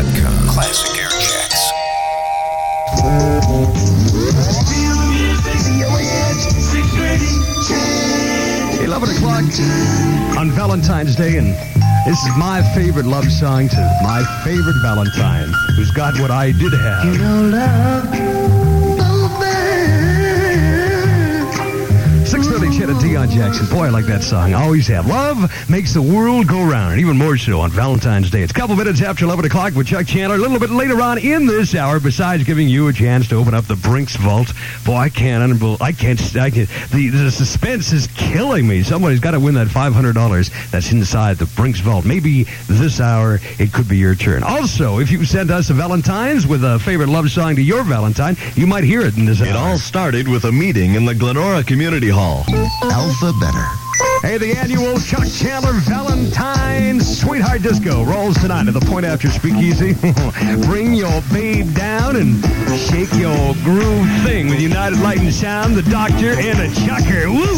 ClassicAirChecks.com. Classic Air Checks. 11 o'clock on Valentine's Day, and this is my favorite love song to my favorite Valentine, who's got what I did have. You know love, 6:30, Chet and Deion Jackson. Boy, I like that song. Always have. Love makes the world go round, and even more so on Valentine's Day. It's a couple minutes after 11 o'clock with Chuck Chandler. A little bit later on in this hour, besides giving you a chance to open up the Brinks Vault. Boy, I can't. The suspense is killing me. Somebody's got to win that $500 that's inside the Brinks Vault. Maybe this hour it could be your turn. Also, if you send us a Valentine's with a favorite love song to your Valentine, you might hear it in this hour. It all started with a meeting in the Glenora Community Hall. Alpha Better. Hey, the annual Chuck Chandler Valentine's Sweetheart Disco rolls tonight at the Point After Speakeasy. Bring your babe down and shake your groove thing with United Light and Sound, the Doctor, and the Chucker. Woo!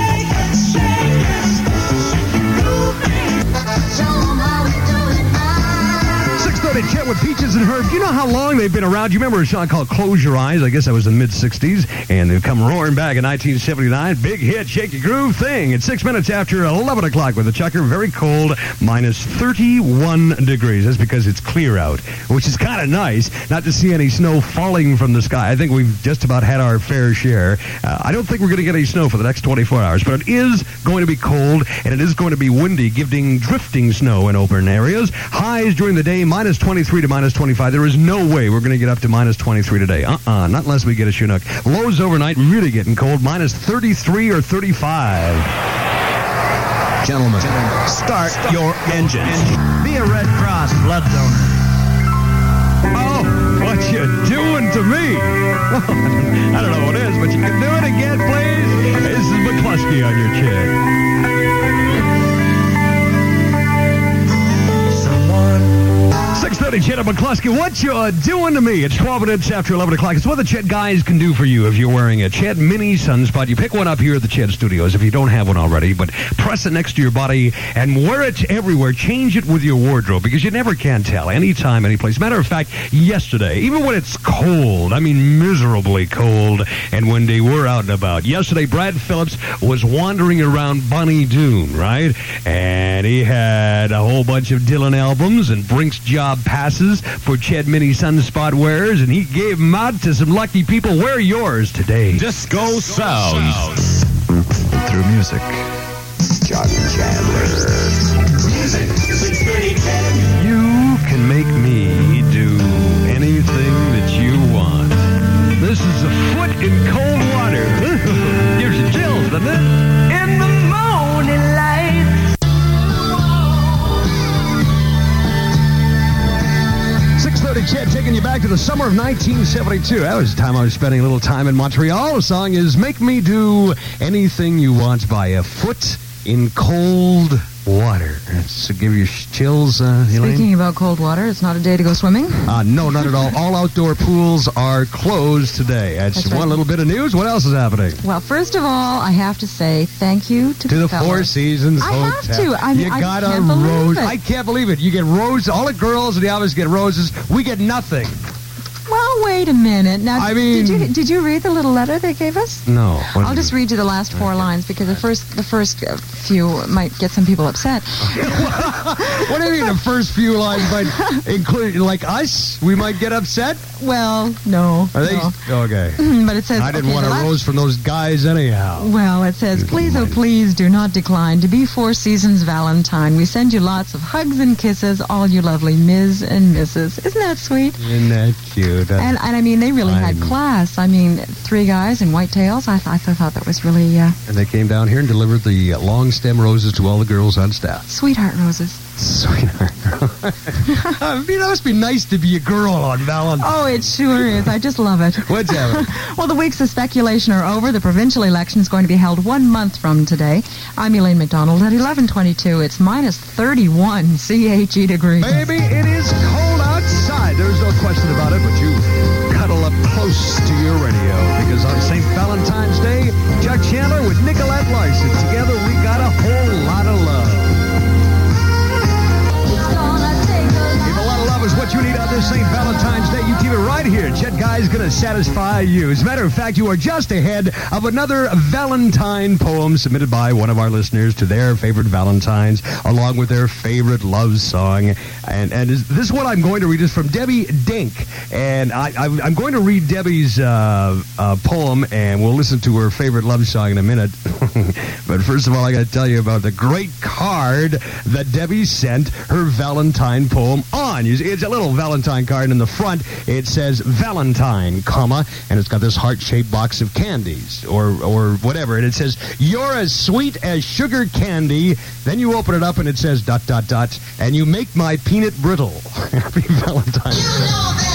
Chet with Peaches and Herb. Do you know how long they've been around? Do you remember a song called Close Your Eyes? I guess that was in the mid-'60s. And they've come roaring back in 1979. Big hit, Shake Your Groove thing. It's 6 minutes after 11 o'clock with the Chucker. Very cold, minus 31 degrees. That's because it's clear out, which is kind of nice not to see any snow falling from the sky. I think we've just about had our fair share. I don't think we're going to get any snow for the next 24 hours, but it is going to be cold, and it is going to be windy, giving drifting snow in open areas. Highs during the day, minus 23 to minus 25. There is no way we're going to get up to minus 23 today. Not unless we get a Chinook. Lows overnight, really getting cold, minus 33 or 35. Gentlemen, start your engines. Be a Red Cross blood donor. Oh, what you doing to me? I don't know what it is, but you can do it again, please. This is McCluskey on your check. 6:30, Chet and McCluskey. What you doing to me? It's 12 minutes after 11 o'clock. It's what the Chet guys can do for you if you're wearing a Chet Mini Sunspot. You pick one up here at the Chet Studios if you don't have one already, but press it next to your body and wear it everywhere. Change it with your wardrobe because you never can tell. Anytime, any place. Matter of fact, yesterday, even when it's cold, I mean miserably cold and windy, we're out and about. Yesterday, Brad Phillips was wandering around Bonnie Doon, right? And he had a whole bunch of Dylan albums and Brinks job passes for Chet Mini Sunspot wearers, and he gave them out to some lucky people. Wear yours today. Disco sounds. Through music. Chuck Chandler. Music. You can make me do anything that you want. This is a foot in cold water. Gives you chills, doesn't it? In the morning light. 6:30, Chet, taking you back to the summer of 1972. That was the time I was spending a little time in Montreal. The song is Make Me Do Anything You Want by A Foot in Cold Water. So give you chills, Elaine? Speaking about cold water, it's not a day to go swimming? No, not at all. All outdoor pools are closed today. That's right. One little bit of news. What else is happening? Well, first of all, I have to say thank you to the fellas. Four Seasons I Hotel. have to. I mean, you got I a can't believe rose. it. I can't believe it. You get roses. All the girls in the office get roses. We get nothing. Well, wait a minute. Now, I mean- did you read the little letter they gave us? No. I'll just read you the last four lines because the first few might get some people upset. What do you mean the first few lines might include, like us? We might get upset? Well, no. Are they? no. Okay. But it says... I didn't okay, want a the last- rose from those guys anyhow. Well, it says, please, oh please, do not decline to be Four Seasons Valentine. We send you lots of hugs and kisses, all you lovely Ms. and Mrs. Isn't that sweet? Isn't that cute? And I mean, they really had class. I mean, three guys in white tails. I thought that was really And they came down here and delivered the long stem roses to all the girls on staff. sweetheart roses. Sweetheart. I mean, that must be nice to be a girl on Valentine's. Oh, it sure is. I just love it. What's happening? Well, the weeks of speculation are over. The provincial election is going to be held 1 month from today. I'm Elaine McDonald at 11:22. It's minus 31 CHE degrees. Baby, it is cold outside. There's no question about it, but you cuddle up close to your radio because on St. Valentine's Day, Chuck Chandler with Nicolette Larson. Together, we got a whole lot of love. If a lot of love is what you need, guy's going to satisfy you. As a matter of fact, you are just ahead of another Valentine poem submitted by one of our listeners to their favorite Valentines, along with their favorite love song. And this one I'm going to read is from Debbie Dink. And I'm going to read Debbie's poem, and we'll listen to her favorite love song in a minute. But first of all, I got to tell you about the great card that Debbie sent her Valentine poem on. It's a little Valentine card, and in the front it says Valentine, comma, and it's got this heart-shaped box of candies or whatever, and it says, "You're as sweet as sugar candy." Then you open it up and it says ... and you make my peanut brittle. Happy Valentine's Day.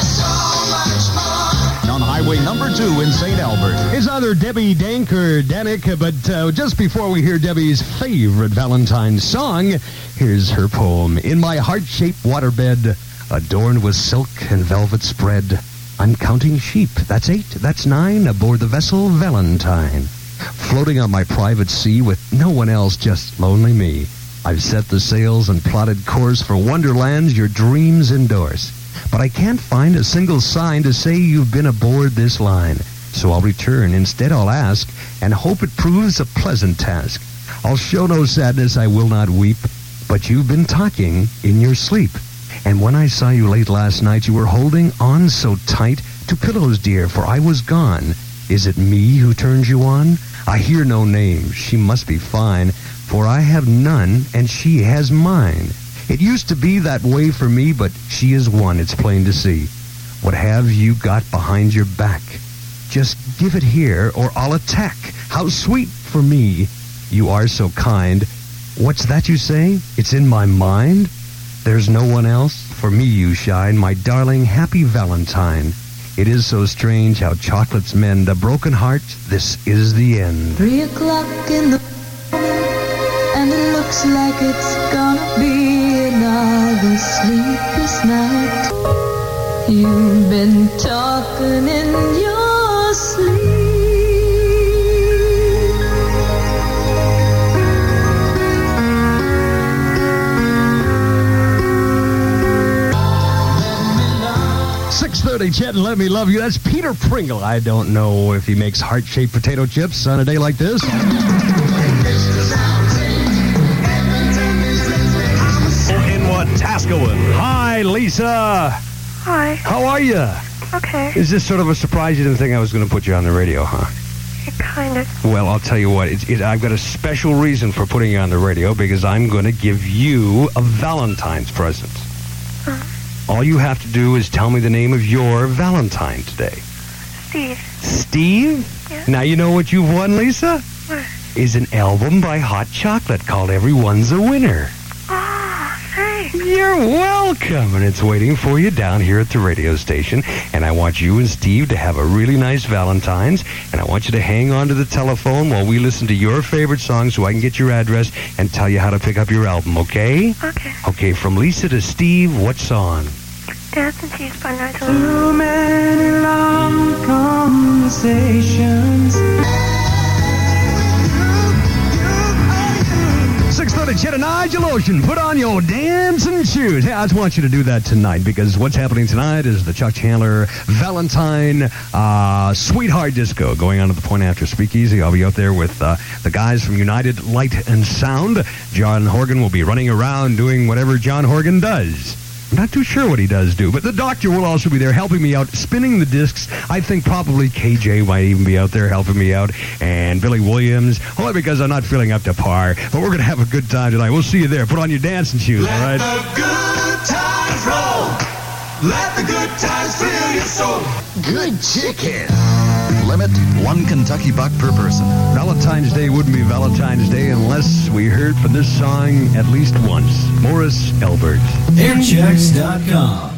On Highway number 2 in St. Albert. It's either Debbie Dank or Danik, but just before we hear Debbie's favorite Valentine song, here's her poem. In my heart-shaped waterbed, adorned with silk and velvet spread, I'm counting sheep. That's 8, that's 9, aboard the vessel Valentine. Floating on my private sea with no one else, just lonely me. I've set the sails and plotted course for wonderlands your dreams endorse. But I can't find a single sign to say you've been aboard this line. So I'll return. Instead, I'll ask, and hope it proves a pleasant task. I'll show no sadness, I will not weep, but you've been talking in your sleep. And when I saw you late last night, you were holding on so tight to pillows, dear, for I was gone. Is it me who turns you on? I hear no name. She must be fine, for I have none, and she has mine. It used to be that way for me, but she is one, it's plain to see. What have you got behind your back? Just give it here, or I'll attack. How sweet for me. You are so kind. What's that you say? It's in my mind? There's no one else? For me you shine, my darling, happy Valentine. It is so strange how chocolates mend a broken heart. This is the end. 3 o'clock in the morning, and it looks like it's gonna be another sleepless night. You've been talking in your sleep. Chet and Let Me Love You. That's Peter Pringle. I don't know if he makes heart-shaped potato chips on a day like this. In Wetaskiwin. Hi, Lisa. Hi. How are you? Okay. Is this sort of a surprise? You didn't think I was going to put you on the radio, huh? Kind of. Well, I'll tell you what. I've got a special reason for putting you on the radio, because I'm going to give you a Valentine's present. All you have to do is tell me the name of your Valentine today. Steve. Steve? Yeah. Now you know what you've won, Lisa? What? Is an album by Hot Chocolate called Everyone's a Winner. Oh, thanks. You're welcome. And it's waiting for you down here at the radio station. And I want you and Steve to have a really nice Valentine's. And I want you to hang on to the telephone while we listen to your favorite song so I can get your address and tell you how to pick up your album, okay? Okay. Okay, from Lisa to Steve, what song? Dance and Cheese by Nigel. Too many long conversations. 6:30, Chet and Nigel Ocean. Put on your dancing shoes. Hey, I just want you to do that tonight, because what's happening tonight is the Chuck Chandler Valentine Sweetheart Disco going on at the Point After Speakeasy. I'll be out there with the guys from United Light and Sound. John Horgan will be running around doing whatever John Horgan does. I'm not too sure what he does do, but the doctor will also be there helping me out, spinning the discs. I think probably KJ might even be out there helping me out, and Billy Williams, only because I'm not feeling up to par. But we're going to have a good time tonight. We'll see you there. Put on your dancing shoes, all right? Let the good times roll. Let the good times fill your soul. Good chicken. Limit 1 Kentucky buck per person. Valentine's Day wouldn't be Valentine's Day unless we heard from this song at least once. Morris Elbert. Airchecks.com.